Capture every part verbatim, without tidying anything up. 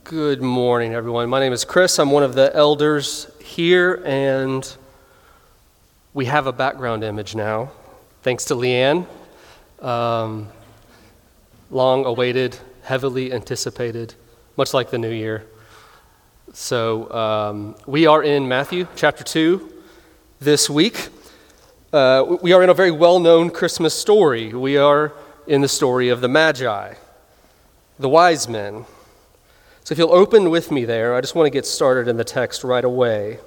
Good morning, everyone. My name is Chris. I'm one of the elders here, and we have a background image now, thanks to Leanne. Um, long awaited, heavily anticipated, much like the new year. So um, we are in Matthew chapter two this week. Uh, we are in a very well-known Christmas story. We are in the story of the Magi, the wise men. So if you'll open with me there, I just want to get started in the text right away.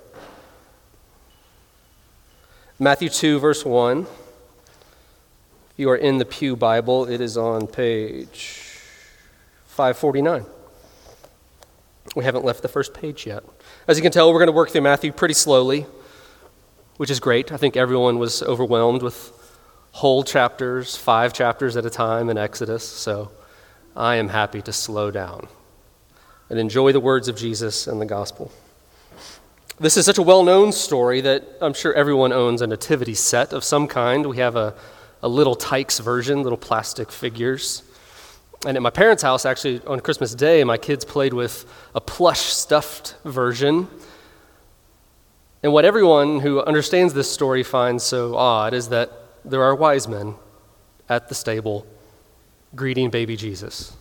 Matthew two, verse one. If you are in the Pew Bible, it is on page five forty-nine. We haven't left the first page yet. As you can tell, we're going to work through Matthew pretty slowly, which is great. I think everyone was overwhelmed with whole chapters, five chapters at a time in Exodus, so I am happy to slow down and enjoy the words of Jesus and the gospel. This is such a well-known story that I'm sure everyone owns a nativity set of some kind. We have a, a little Tykes version, little plastic figures. And at my parents' house, actually, on Christmas Day, my kids played with a plush stuffed version. And what everyone who understands this story finds so odd is that there are wise men at the stable greeting baby Jesus.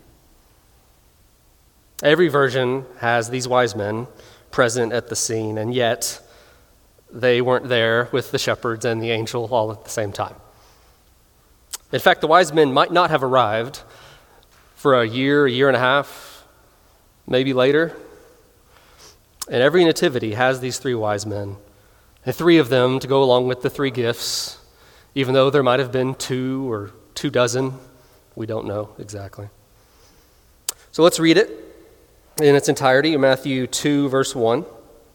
Every version has these wise men present at the scene, and yet they weren't there with the shepherds and the angel all at the same time. In fact, the wise men might not have arrived for a year, a year and a half, maybe later. And every nativity has these three wise men, and three of them to go along with the three gifts, even though there might have been two or two dozen. We don't know exactly. So let's read it in its entirety, Matthew two, verse one.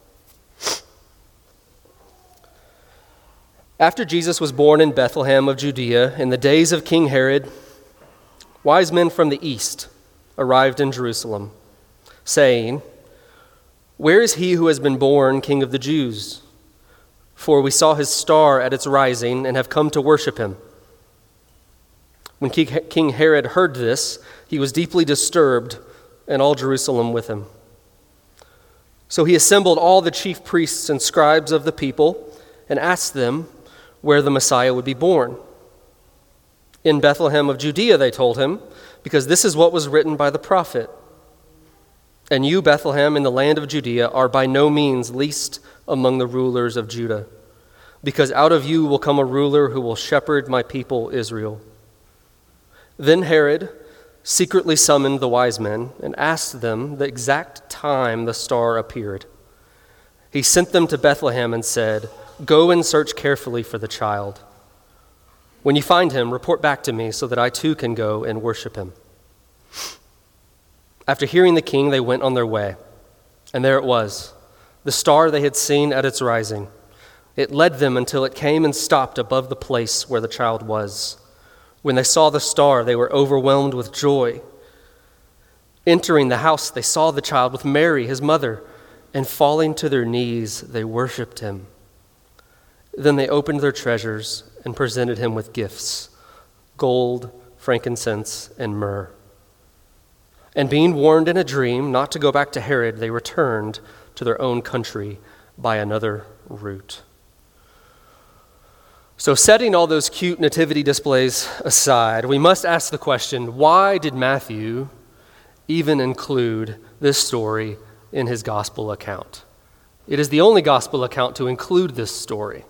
After Jesus was born in Bethlehem of Judea, in the days of King Herod, wise men from the east arrived in Jerusalem, saying, "Where is he who has been born King of the Jews? For we saw his star at its rising and have come to worship him." When King Herod heard this, he was deeply disturbed, and all Jerusalem with him. So he assembled all the chief priests and scribes of the people and asked them where the Messiah would be born. "In Bethlehem of Judea," they told him, "because this is what was written by the prophet. And you, Bethlehem, in the land of Judea, are by no means least among the rulers of Judah, because out of you will come a ruler who will shepherd my people Israel." Then Herod secretly summoned the wise men and asked them the exact time the star appeared. He sent them to Bethlehem and said, "Go and search carefully for the child. When you find him, report back to me so that I too can go and worship him." After hearing the king, they went on their way. And there it was, the star they had seen at its rising. It led them until it came and stopped above the place where the child was. When they saw the star, they were overwhelmed with joy. Entering the house, they saw the child with Mary, his mother, and falling to their knees, they worshipped him. Then they opened their treasures and presented him with gifts, gold, frankincense, and myrrh. And being warned in a dream not to go back to Herod, they returned to their own country by another route. So setting all those cute nativity displays aside, we must ask the question, why did Matthew even include this story in his gospel account? It is the only gospel account to include this story.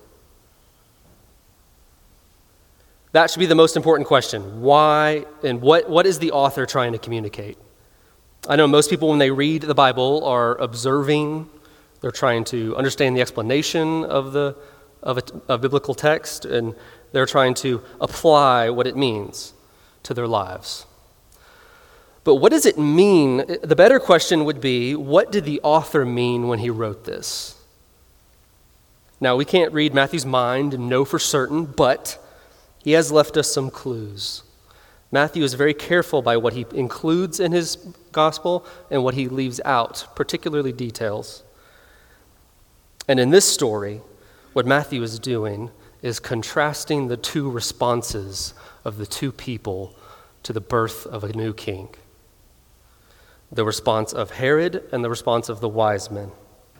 That should be the most important question. Why and what, what is the author trying to communicate? I know most people, when they read the Bible, are observing. They're trying to understand the explanation of the Of a, a biblical text, and they're trying to apply what it means to their lives. But what does it mean? The better question would be, what did the author mean when he wrote this? Now, we can't read Matthew's mind and know for certain, but he has left us some clues. Matthew is very careful by what he includes in his gospel and what he leaves out, particularly details. And in this story, what Matthew is doing is contrasting the two responses of the two people to the birth of a new king. the response of Herod and the response of the wise men.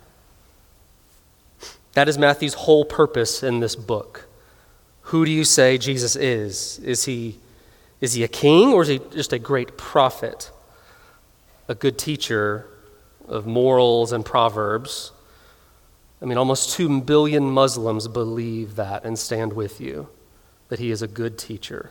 That is Matthew's whole purpose in this book. Who do you say Jesus is? Is he, is he a king, or is he just a great prophet? A good teacher of morals and proverbs? I mean, almost two billion Muslims believe that and stand with you, that he is a good teacher.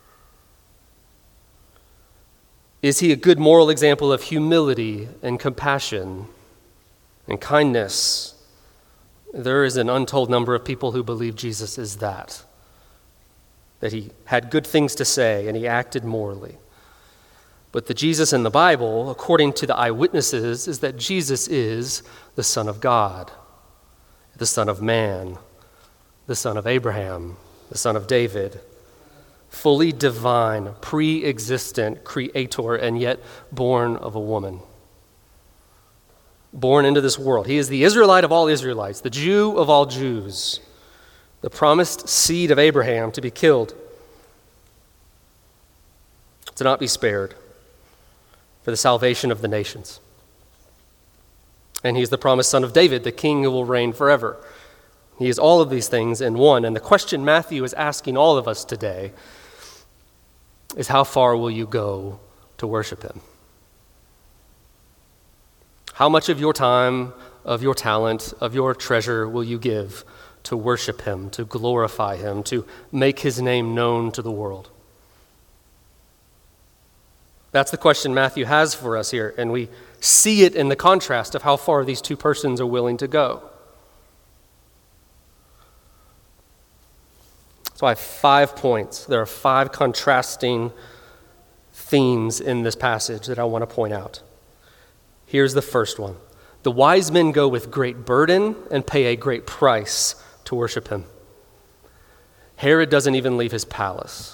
Is he a good moral example of humility and compassion and kindness? There is an untold number of people who believe Jesus is that, that he had good things to say and he acted morally. But the Jesus in the Bible, according to the eyewitnesses, is that Jesus is the Son of God, the Son of Man, the Son of Abraham, the Son of David, fully divine, pre-existent creator, and yet born of a woman. Born into this world. He is the Israelite of all Israelites, the Jew of all Jews, the promised seed of Abraham to be killed, to not be spared, for the salvation of the nations. And he is the promised son of David, the king who will reign forever. He is all of these things in one. And the question Matthew is asking all of us today is, how far will you go to worship him? How much of your time, of your talent, of your treasure will you give to worship him, to glorify him, to make his name known to the world? That's the question Matthew has for us here, and we see it in the contrast of how far these two persons are willing to go. So I have five points. There are five contrasting themes in this passage that I want to point out. Here's the first one. The wise men go with great burden and pay a great price to worship him. Herod doesn't even leave his palace.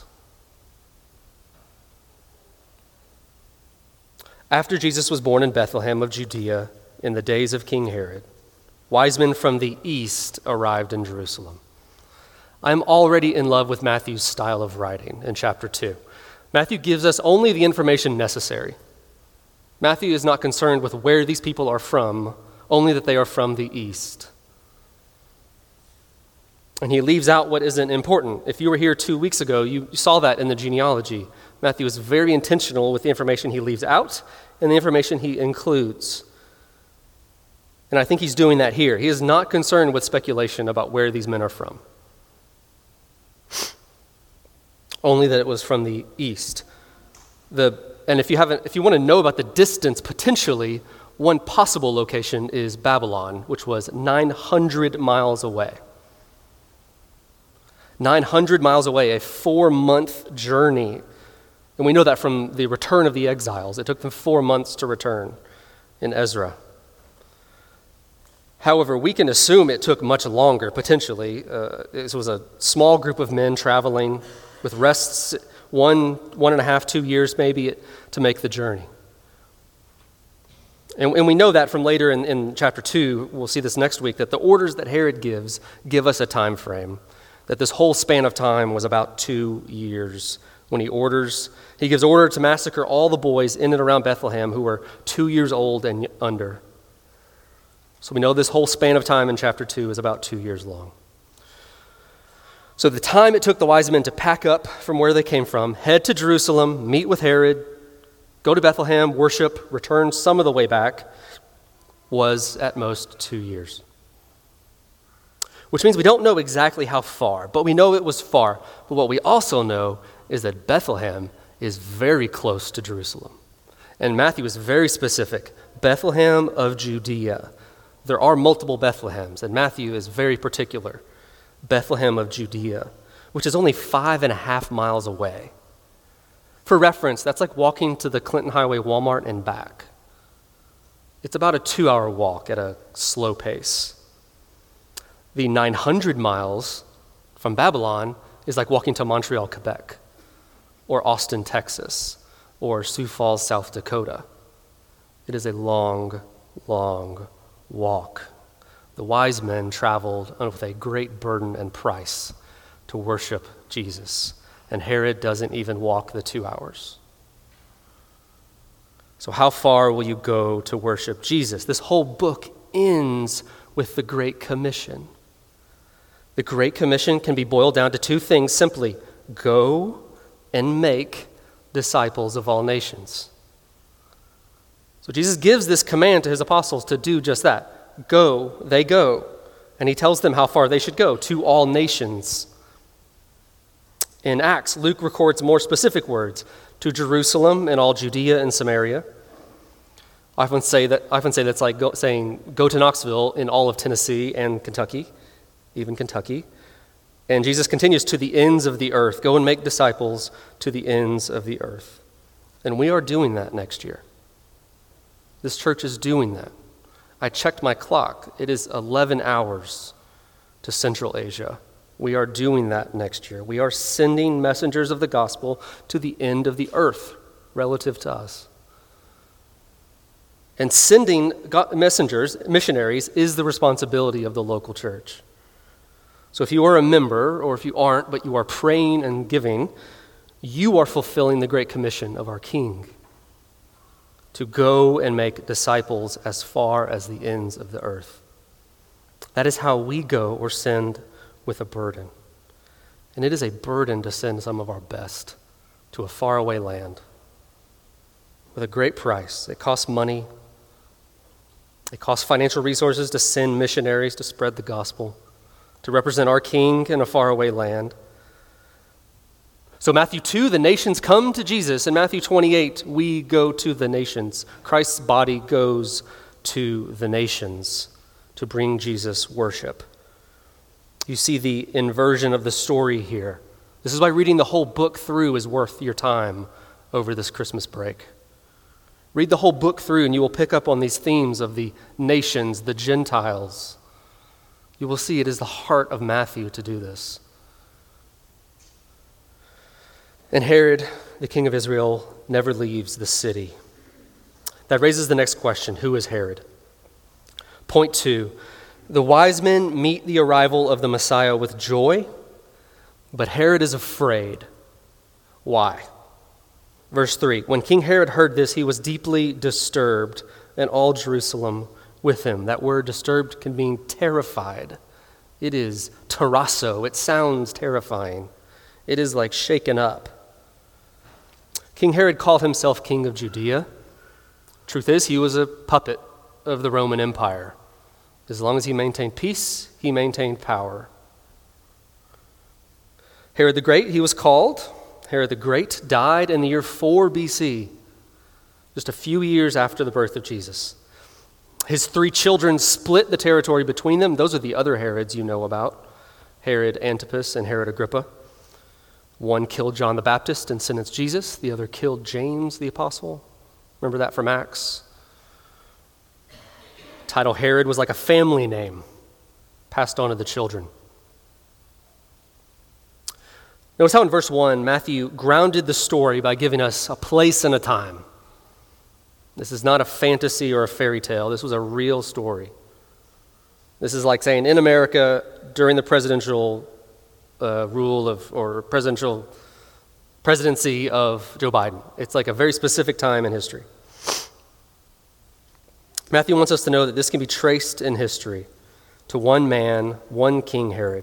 After Jesus was born in Bethlehem of Judea in the days of King Herod, wise men from the east arrived in Jerusalem. I'm already in love with Matthew's style of writing in chapter two. Matthew gives us only the information necessary. Matthew is not concerned with where these people are from, only that they are from the east. And he leaves out what isn't important. If you were here two weeks ago, you saw that in the genealogy. Matthew is very intentional with the information he leaves out and the information he includes. And I think he's doing that here. He is not concerned with speculation about where these men are from. Only that it was from the east. The, and if you haven't, if you want to know about the distance, potentially, one possible location is Babylon, which was nine hundred miles away. nine hundred miles away, a four-month journey. And we know that from the return of the exiles. It took them four months to return in Ezra. However, we can assume it took much longer, potentially. Uh, this was a small group of men traveling with rests, one, one and a half, two years maybe, to make the journey. And, and we know that from later in, in chapter two, we'll see this next week, that the orders that Herod gives give us a time frame, that this whole span of time was about two years when he orders. He gives order to massacre all the boys in and around Bethlehem who were two years old and under. So we know this whole span of time in chapter two is about two years long. So the time it took the wise men to pack up from where they came from, head to Jerusalem, meet with Herod, go to Bethlehem, worship, return some of the way back, was at most two years. Which means we don't know exactly how far, but we know it was far. But what we also know is that Bethlehem is very close to Jerusalem. And Matthew is very specific. Bethlehem of Judea. There are multiple Bethlehems, and Matthew is very particular. Bethlehem of Judea, which is only five and a half miles away. For reference, that's like walking to the Clinton Highway Walmart and back. It's about a two-hour walk at a slow pace. The nine hundred miles from Babylon is like walking to Montreal, Quebec, or Austin, Texas, or Sioux Falls, South Dakota. It is a long, long walk. The wise men traveled with a great burden and price to worship Jesus, and Herod doesn't even walk the two hours. So how far will you go to worship Jesus? This whole book ends with the Great Commission. The Great Commission can be boiled down to two things simply: go and make disciples of all nations. So Jesus gives this command to his apostles to do just that. Go, they go. And he tells them how far they should go, to all nations. In Acts, Luke records more specific words: to Jerusalem and all Judea and Samaria. I often say that I often say that's like go, saying go to Knoxville in all of Tennessee and Kentucky, even Kentucky. And Jesus continues, to the ends of the earth. Go and make disciples to the ends of the earth. And we are doing that next year. This church is doing that. I checked my clock. It is eleven hours to Central Asia. We are doing that next year. We are sending messengers of the gospel to the end of the earth relative to us. And sending messengers, missionaries, is the responsibility of the local church. So if you are a member, or if you aren't, but you are praying and giving, you are fulfilling the Great Commission of our King to go and make disciples as far as the ends of the earth. That is how we go or send with a burden. And it is a burden to send some of our best to a faraway land with a great price. It costs money. It costs financial resources to send missionaries to spread the gospel, to represent our King in a faraway land. So Matthew two, the nations come to Jesus. In Matthew twenty-eight, we go to the nations. Christ's body goes to the nations to bring Jesus worship. You see the inversion of the story here. This is why reading the whole book through is worth your time over this Christmas break. Read the whole book through and you will pick up on these themes of the nations, the Gentiles. You will see it is the heart of Matthew to do this. And Herod, the king of Israel, never leaves the city. That raises the next question: who is Herod? Point two, the wise men meet the arrival of the Messiah with joy, but Herod is afraid. Why? Verse three, when King Herod heard this, he was deeply disturbed, and all Jerusalem with him. That word disturbed can mean terrified. It is tarasso. It sounds terrifying. It is like shaken up. King Herod called himself king of Judea. Truth is, he was a puppet of the Roman Empire. As long as he maintained peace, he maintained power. Herod the Great, he was called. Herod the Great died in the year four B C, just a few years after the birth of Jesus. His three children split the territory between them. Those are the other Herods you know about: Herod Antipas and Herod Agrippa. One killed John the Baptist and sentenced Jesus. The other killed James the apostle. Remember that from Acts? The title Herod was like a family name passed on to the children. Notice how in verse one, Matthew grounded the story by giving us a place and a time. This is not a fantasy or a fairy tale. This was a real story. This is like saying in America during the presidential uh, rule of, or presidential presidency of Joe Biden. It's like a very specific time in history. Matthew wants us to know that this can be traced in history to one man, one King Herod.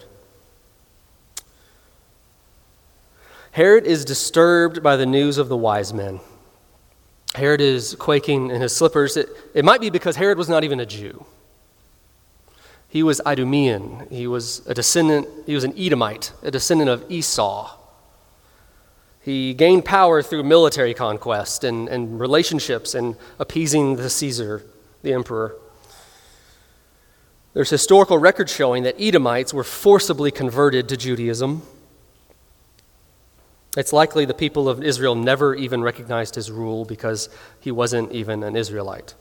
Herod is disturbed by the news of the wise men. Herod is quaking in his slippers. It, it might be because Herod was not even a Jew. He was Idumean. He was a descendant, he was an Edomite, a descendant of Esau. He gained power through military conquest and, and relationships and appeasing the Caesar, the emperor. There's historical record showing that Edomites were forcibly converted to Judaism. It's likely the people of Israel never even recognized his rule because he wasn't even an Israelite.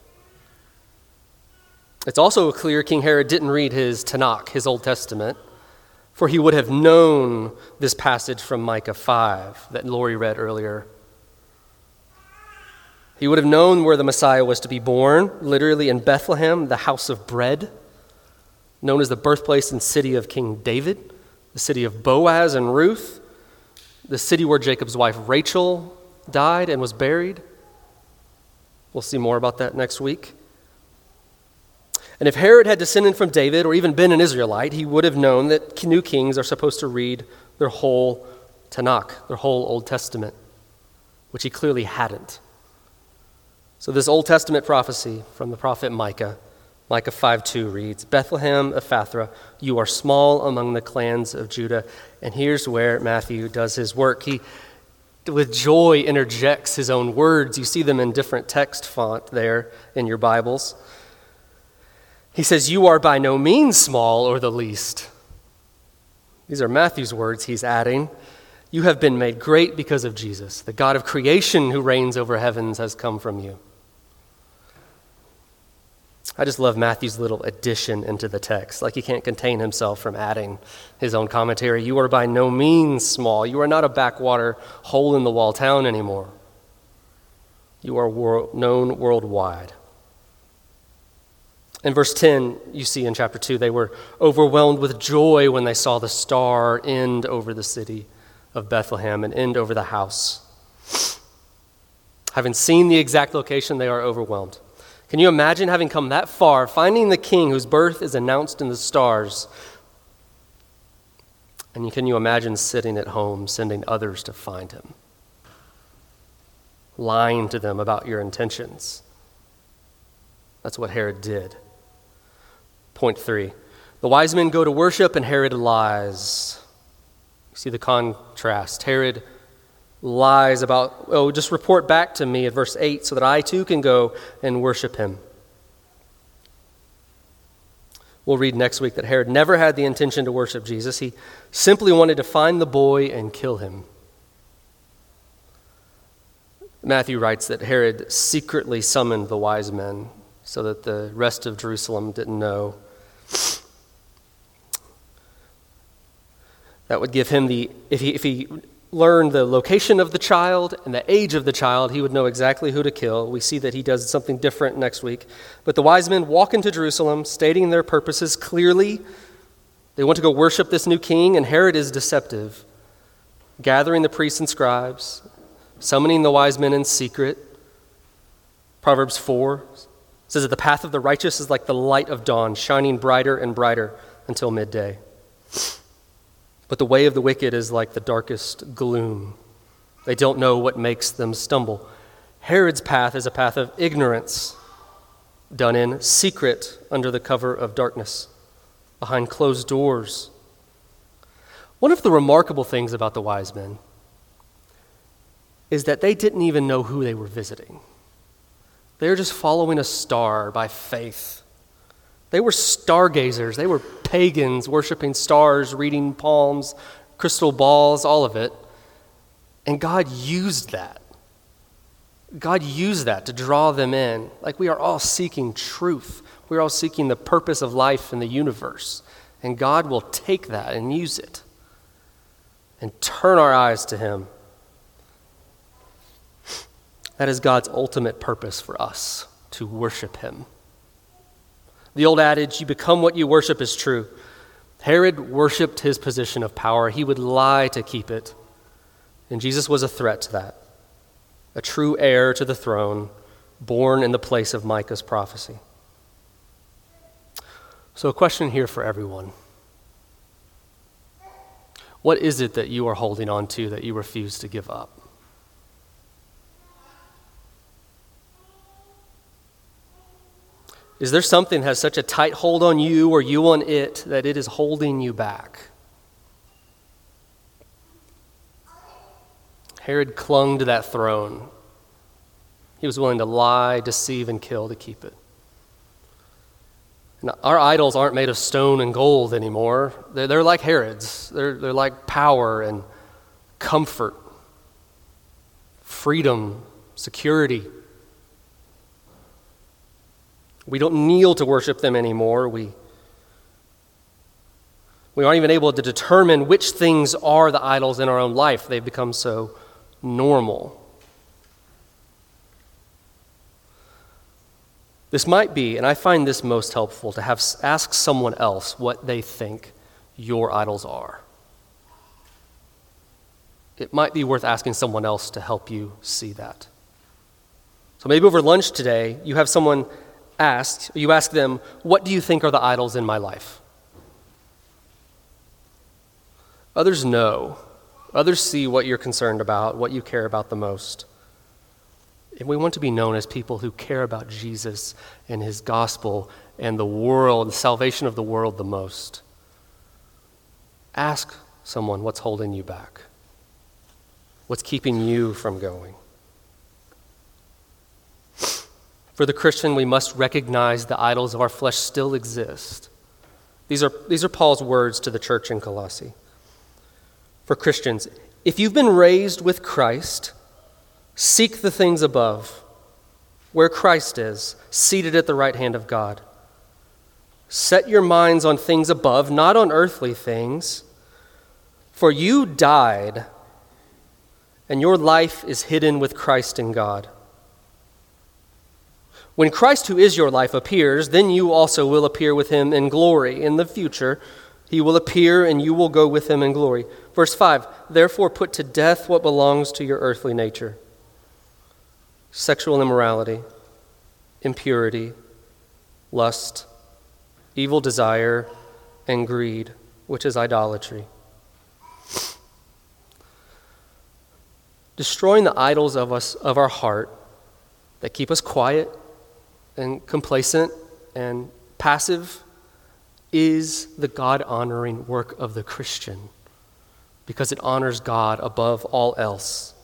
It's also clear King Herod didn't read his Tanakh, his Old Testament, for he would have known this passage from Micah five that Lori read earlier. He would have known where the Messiah was to be born, literally in Bethlehem, the house of bread, known as the birthplace and city of King David, the city of Boaz and Ruth, the city where Jacob's wife Rachel died and was buried. We'll see more about that next week. And if Herod had descended from David or even been an Israelite, he would have known that new kings are supposed to read their whole Tanakh, their whole Old Testament, which he clearly hadn't. So this Old Testament prophecy from the prophet Micah, Micah five two reads, Bethlehem Ephrathah, you are small among the clans of Judah. And here's where Matthew does his work. He, with joy, interjects his own words. You see them in different text font there in your Bibles. He says, you are by no means small or the least. These are Matthew's words he's adding. You have been made great because of Jesus. The God of creation who reigns over heavens has come from you. I just love Matthew's little addition into the text. Like he can't contain himself from adding his own commentary. You are by no means small. You are not a backwater, hole-in-the-wall town anymore. You are world, known worldwide. In verse ten, you see in chapter two, they were overwhelmed with joy when they saw the star end over the city of Bethlehem and end over the house. Having seen the exact location, they are overwhelmed. Can you imagine having come that far, finding the king whose birth is announced in the stars? And can you imagine sitting at home, sending others to find him? Lying to them about your intentions. That's what Herod did. Point three. The wise men go to worship and Herod lies. You see the contrast. Herod lies about, oh, just report back to me at verse eight so that I too can go and worship him. We'll read next week that Herod never had the intention to worship Jesus. He simply wanted to find the boy and kill him. Matthew writes that Herod secretly summoned the wise men so that the rest of Jerusalem didn't know. That would give him the, if he, if he learned the location of the child and the age of the child, he would know exactly who to kill. We see that he does something different next week. But the wise men walk into Jerusalem, stating their purposes clearly. They want to go worship this new king, and Herod is deceptive, gathering the priests and scribes, summoning the wise men in secret. Proverbs four says that the path of the righteous is like the light of dawn, shining brighter and brighter until midday. But the way of the wicked is like the darkest gloom. They don't know what makes them stumble. Herod's path is a path of ignorance, done in secret under the cover of darkness, behind closed doors. One of the remarkable things about the wise men is that they didn't even know who they were visiting. They were just following a star by faith. They were stargazers. They were pagans worshiping stars, reading palms, crystal balls, all of it. And God used that. God used that to draw them in. Like we are all seeking truth. We're all seeking the purpose of life in the universe. And God will take that and use it and turn our eyes to him. That is God's ultimate purpose for us, to worship him. The old adage, you become what you worship, is true. Herod worshiped his position of power. He would lie to keep it. And Jesus was a threat to that. A true heir to the throne, born in the place of Micah's prophecy. So a question here for everyone. What is it that you are holding on to that you refuse to give up? Is there something that has such a tight hold on you or you on it that it is holding you back? Herod clung to that throne. He was willing to lie, deceive, and kill to keep it. Now, our idols aren't made of stone and gold anymore. They're, they're like Herod's. They're, they're like power and comfort, freedom, security. We don't kneel to worship them anymore. We, we aren't even able to determine which things are the idols in our own life. They've become so normal. This might be, and I find this most helpful, to have ask someone else what they think your idols are. It might be worth asking someone else to help you see that. So maybe over lunch today, you have someone ask, you ask them, what do you think are the idols in my life? Others know. Others see what you're concerned about, what you care about the most. And we want to be known as people who care about Jesus and his gospel and the world, the salvation of the world the most. Ask someone what's holding you back. What's keeping you from going? For the Christian, we must recognize the idols of our flesh still exist. These are, these are Paul's words to the church in Colossae. For Christians, if you've been raised with Christ, seek the things above, where Christ is, seated at the right hand of God. Set your minds on things above, not on earthly things, for you died, and your life is hidden with Christ in God. When Christ, who is your life, appears, then you also will appear with him in glory. In the future, he will appear and you will go with him in glory. Verse five, therefore put to death what belongs to your earthly nature. Sexual immorality, impurity, lust, evil desire, and greed, which is idolatry. Destroying the idols of us, of our heart that keep us quiet and complacent and passive is the God-honoring work of the Christian, because it honors God above all else.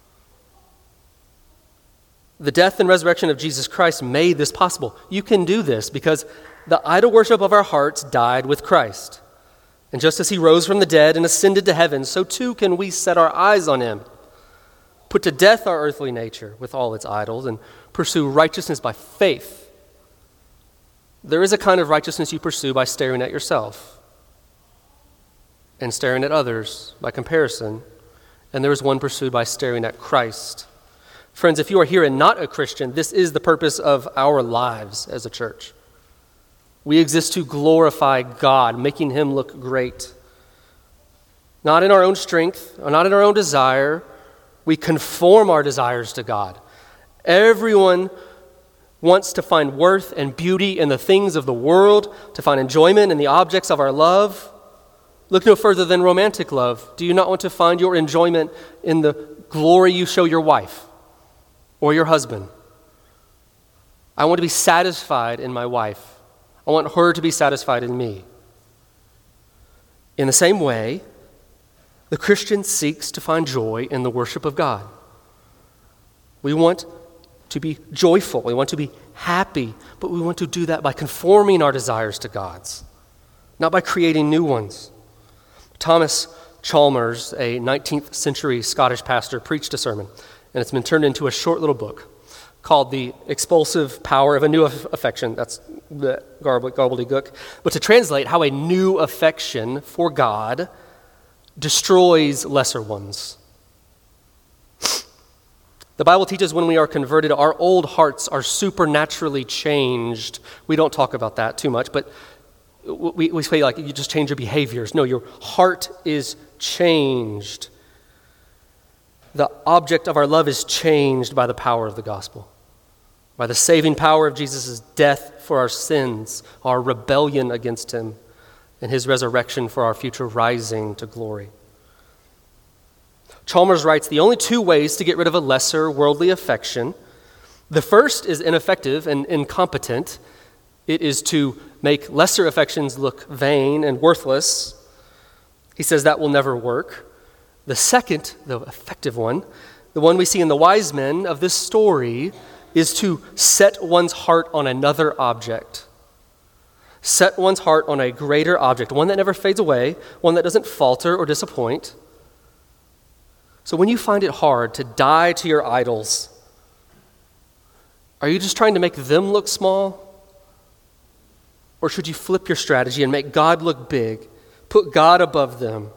The death and resurrection of Jesus Christ made this possible. You can do this because the idol worship of our hearts died with Christ. And just as he rose from the dead and ascended to heaven, so too can we set our eyes on him. Put to death our earthly nature with all its idols and pursue righteousness by faith. There is a kind of righteousness you pursue by staring at yourself and staring at others by comparison, and there is one pursued by staring at Christ. Friends, if you are here and not a Christian, this is the purpose of our lives as a church. We exist to glorify God, making him look great. Not in our own strength, or not in our own desire. We conform our desires to God. Everyone wants to find worth and beauty in the things of the world, to find enjoyment in the objects of our love. Look no further than romantic love. Do you not want to find your enjoyment in the glory you show your wife or your husband? I want to be satisfied in my wife. I want her to be satisfied in me. In the same way, the Christian seeks to find joy in the worship of God. We want to be joyful. We want to be happy, but we want to do that by conforming our desires to God's, not by creating new ones. Thomas Chalmers, a nineteenth century Scottish pastor, preached a sermon, and it's been turned into a short little book called The Expulsive Power of a New Affection. That's the gobbledygook. But to translate how a new affection for God destroys lesser ones. The Bible teaches when we are converted, our old hearts are supernaturally changed. We don't talk about that too much, but we, we say like you just change your behaviors. No, your heart is changed. The object of our love is changed by the power of the gospel, by the saving power of Jesus' death for our sins, our rebellion against him, and his resurrection for our future rising to glory. Chalmers writes, the only two ways to get rid of a lesser worldly affection, the first is ineffective and incompetent. It is to make lesser affections look vain and worthless. He says that will never work. The second, the effective one, the one we see in the wise men of this story, is to set one's heart on another object. Set one's heart on a greater object, one that never fades away, one that doesn't falter or disappoint. So when you find it hard to die to your idols, are you just trying to make them look small? Or should you flip your strategy and make God look big, put God above them?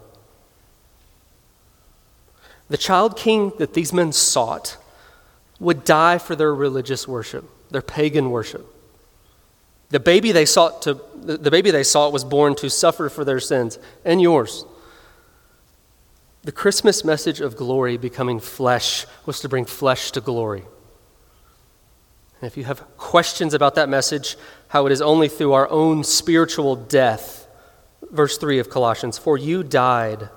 The child king that these men sought would die for their religious worship, their pagan worship. The baby they sought to the baby they sought was born to suffer for their sins and yours. The Christmas message of glory becoming flesh was to bring flesh to glory. And if you have questions about that message, how it is only through our own spiritual death, verse three of Colossians, for you died,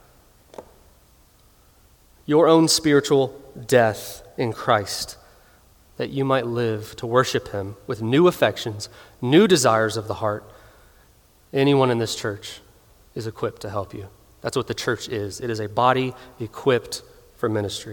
your own spiritual death in Christ, that you might live to worship him with new affections, new desires of the heart. Anyone in this church is equipped to help you. That's what the church is. It is a body equipped for ministry.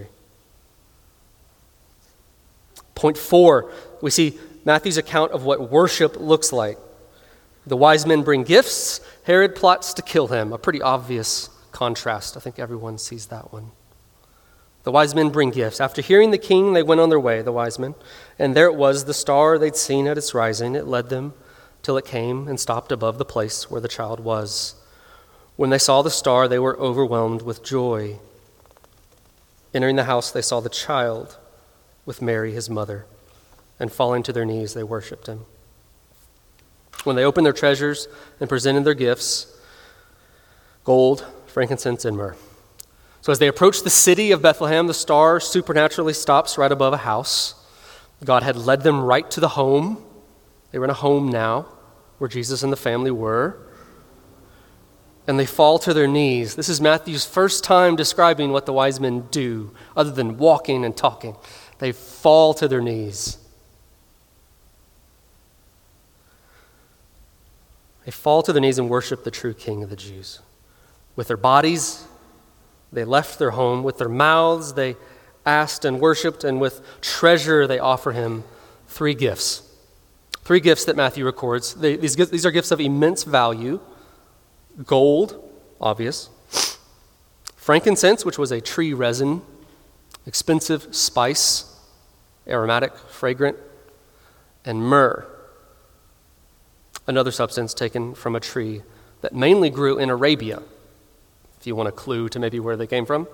Point four, we see Matthew's account of what worship looks like. The wise men bring gifts. Herod plots to kill him. A pretty obvious contrast. I think everyone sees that one. The wise men bring gifts. After hearing the king, they went on their way, the wise men. And there it was, the star they'd seen at its rising. It led them till it came and stopped above the place where the child was. When they saw the star, they were overwhelmed with joy. Entering the house, they saw the child with Mary, his mother, and falling to their knees, they worshipped him. When they opened their treasures and presented their gifts, gold, frankincense, and myrrh. So as they approached the city of Bethlehem, the star supernaturally stops right above a house. God had led them right to the home. They were in a home now where Jesus and the family were. And they fall to their knees. This is Matthew's first time describing what the wise men do, other than walking and talking. They fall to their knees. They fall to their knees and worship the true King of the Jews. With their bodies, they left their home. With their mouths, they asked and worshiped. And with treasure, they offer him three gifts. Three gifts that Matthew records. They, these, these are gifts of immense value. Gold, obvious. Frankincense, which was a tree resin. Expensive spice, aromatic, fragrant. And myrrh, another substance taken from a tree that mainly grew in Arabia, if you want a clue to maybe where they came from.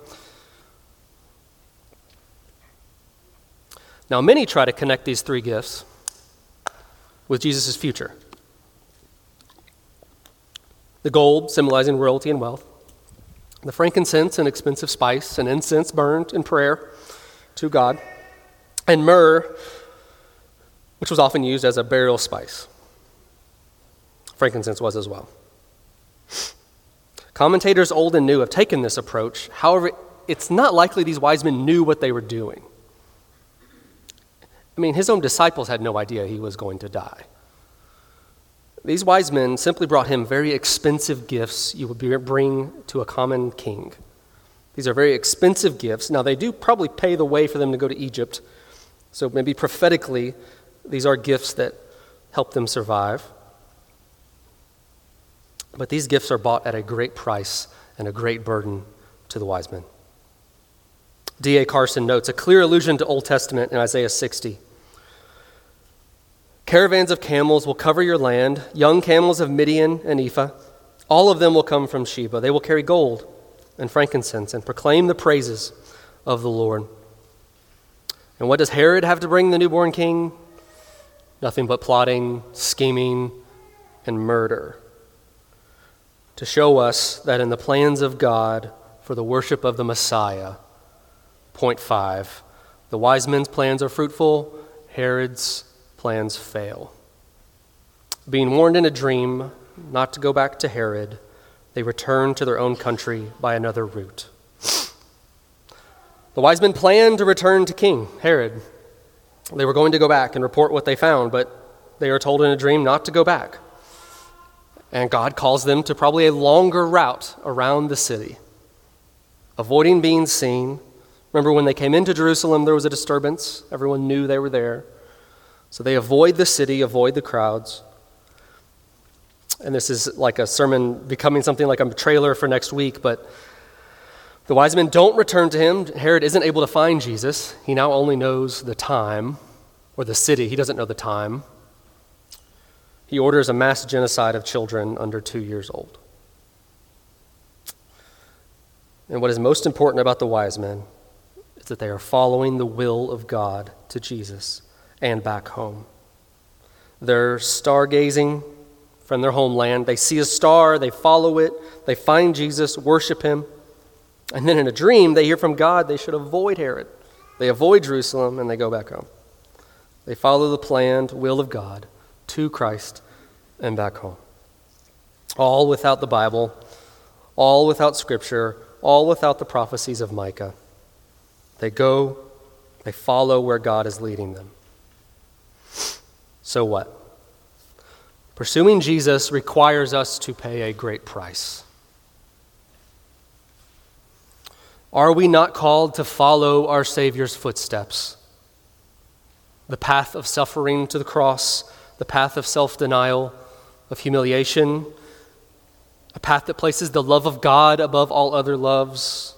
Now, many try to connect these three gifts with Jesus' future. The gold, symbolizing royalty and wealth. The frankincense, an expensive spice, and incense burned in prayer to God. And myrrh, which was often used as a burial spice. Frankincense was as well. Commentators old and new have taken this approach. However, it's not likely these wise men knew what they were doing. I mean, his own disciples had no idea he was going to die. These wise men simply brought him very expensive gifts you would bring to a common king. These are very expensive gifts. Now, they do probably pay the way for them to go to Egypt. So maybe prophetically, these are gifts that help them survive. But these gifts are bought at a great price and a great burden to the wise men. D A Carson notes a clear allusion to Old Testament in Isaiah sixty. Caravans of camels will cover your land, young camels of Midian and Ephah. All of them will come from Sheba. They will carry gold and frankincense and proclaim the praises of the Lord. And what does Herod have to bring the newborn king? Nothing but plotting, scheming, and murder. To show us that in the plans of God for the worship of the Messiah, point five, the wise men's plans are fruitful, Herod's plans fail. Being warned in a dream not to go back to Herod, they return to their own country by another route. The wise men planned to return to King Herod. They were going to go back and report what they found, but they are told in a dream not to go back. And God calls them to probably a longer route around the city, avoiding being seen. Remember when they came into Jerusalem, there was a disturbance. Everyone knew they were there. So they avoid the city, avoid the crowds. And this is like a sermon becoming something like a trailer for next week, but the wise men don't return to him. Herod isn't able to find Jesus. He now only knows the time, or the city. He doesn't know the time. He orders a mass genocide of children under two years old. And what is most important about the wise men is that they are following the will of God to Jesus and back home. They're stargazing from their homeland. They see a star, they follow it, they find Jesus, worship him. And then in a dream, they hear from God they should avoid Herod. They avoid Jerusalem and they go back home. They follow the planned will of God to Christ and back home. All without the Bible, all without Scripture, all without the prophecies of Micah. They go, they follow where God is leading them. So what? Pursuing Jesus requires us to pay a great price. Are we not called to follow our Savior's footsteps? The path of suffering to the cross, the path of self-denial, of humiliation, a path that places the love of God above all other loves.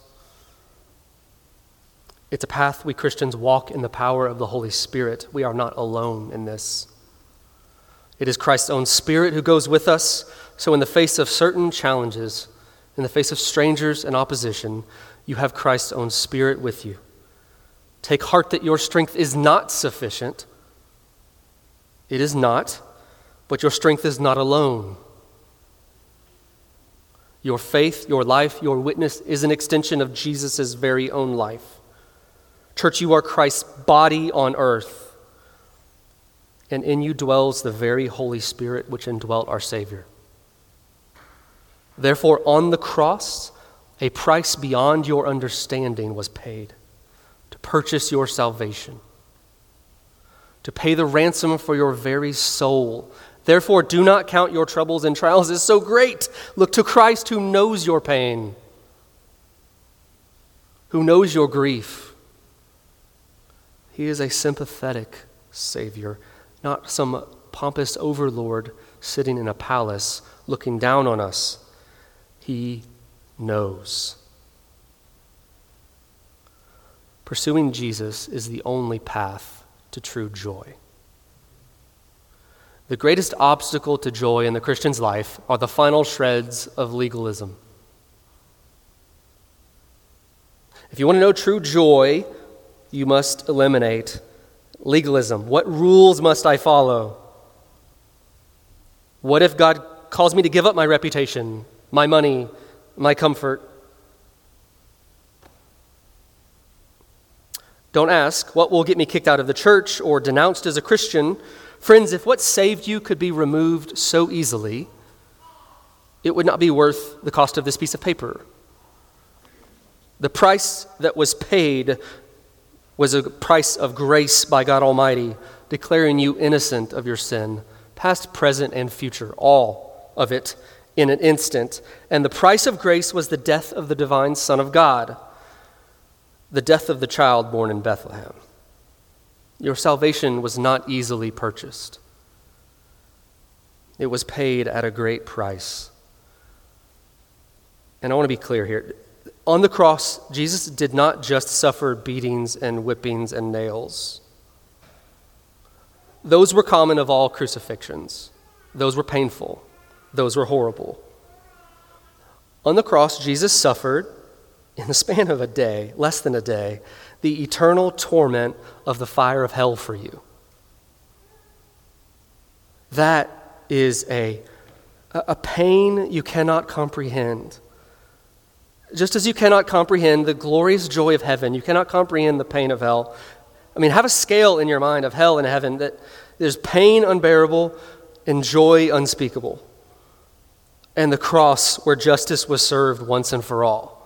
It's a path we Christians walk in the power of the Holy Spirit. We are not alone in this. It is Christ's own Spirit who goes with us, so in the face of certain challenges, in the face of strangers and opposition, you have Christ's own Spirit with you. Take heart that your strength is not sufficient. It is not, but your strength is not alone. Your faith, your life, your witness is an extension of Jesus' very own life. Church, you are Christ's body on earth, and in you dwells the very Holy Spirit which indwelt our Savior. Therefore, on the cross, a price beyond your understanding was paid to purchase your salvation, to pay the ransom for your very soul. Therefore, do not count your troubles and trials as so great. Look to Christ who knows your pain, who knows your grief. He is a sympathetic Savior, not some pompous overlord sitting in a palace looking down on us. He knows. Pursuing Jesus is the only path to true joy. The greatest obstacle to joy in the Christian's life are the final shreds of legalism. If you want to know true joy, you must eliminate legalism. What rules must I follow? What if God calls me to give up my reputation, my money, my comfort? Don't ask, what will get me kicked out of the church or denounced as a Christian? Friends, if what saved you could be removed so easily, it would not be worth the cost of this piece of paper. The price that was paid was a price of grace by God Almighty, declaring you innocent of your sin, past, present, and future, all of it in an instant. And the price of grace was the death of the divine Son of God, the death of the child born in Bethlehem. Your salvation was not easily purchased. It was paid at a great price. And I want to be clear here. On the cross, Jesus did not just suffer beatings and whippings and nails. Those were common of all crucifixions. Those were painful. Those were horrible. On the cross, Jesus suffered, in the span of a day, less than a day, the eternal torment of the fire of hell for you. That is a, a pain you cannot comprehend. Just as you cannot comprehend the glorious joy of heaven, you cannot comprehend the pain of hell. I mean, have a scale in your mind of hell and heaven that there's pain unbearable and joy unspeakable. And the cross where justice was served once and for all.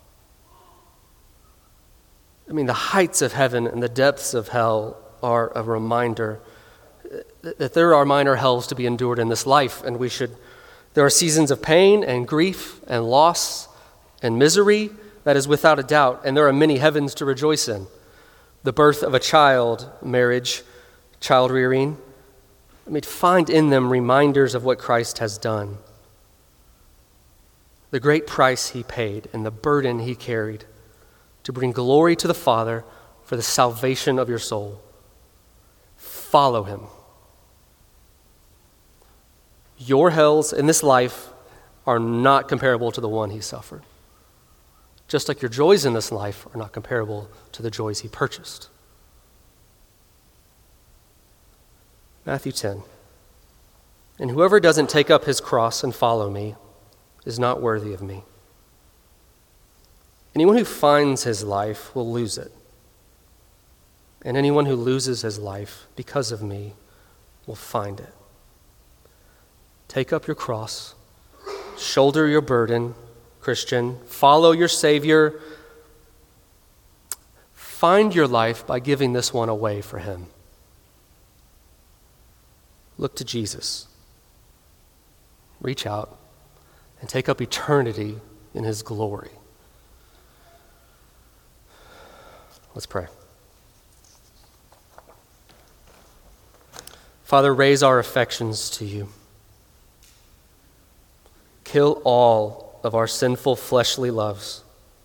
I mean, the heights of heaven and the depths of hell are a reminder that there are minor hells to be endured in this life, and we should, there are seasons of pain and grief and loss and misery, that is without a doubt, and there are many heavens to rejoice in. The birth of a child, marriage, child rearing. I mean, find in them reminders of what Christ has done. The great price he paid and the burden he carried to bring glory to the Father for the salvation of your soul. Follow him. Your hells in this life are not comparable to the one he suffered. Just like your joys in this life are not comparable to the joys he purchased. Matthew ten. And whoever doesn't take up his cross and follow me is not worthy of me. Anyone who finds his life will lose it. and anyone who loses his life because of me will find it. Take up your cross, shoulder your burden, Christian, follow your Savior. Find your life by giving this one away for him. Look to Jesus. Reach out and take up eternity in his glory. Let's pray. Father, raise our affections to you. Kill all of our sinful fleshly loves.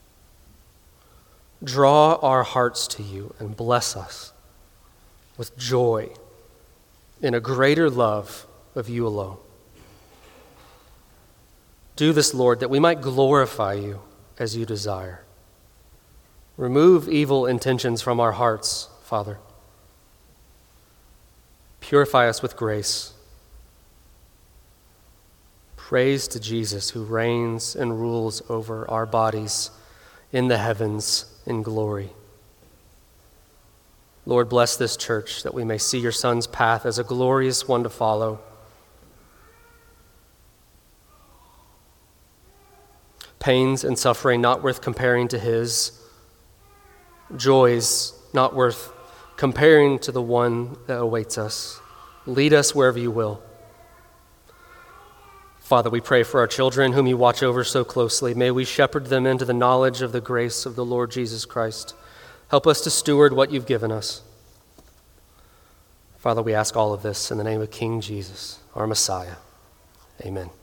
Draw our hearts to you and bless us with joy in a greater love of you alone. Do this, Lord, that we might glorify you as you desire. Remove evil intentions from our hearts, Father. Purify us with grace. Praise to Jesus, who reigns and rules over our bodies in the heavens in glory. Lord, bless this church that we may see your Son's path as a glorious one to follow. Pains and suffering not worth comparing to his. Joys not worth comparing to the one that awaits us. Lead us wherever you will. Father, we pray for our children whom you watch over so closely. May we shepherd them into the knowledge of the grace of the Lord Jesus Christ. Help us to steward what you've given us. Father, we ask all of this in the name of King Jesus, our Messiah. Amen.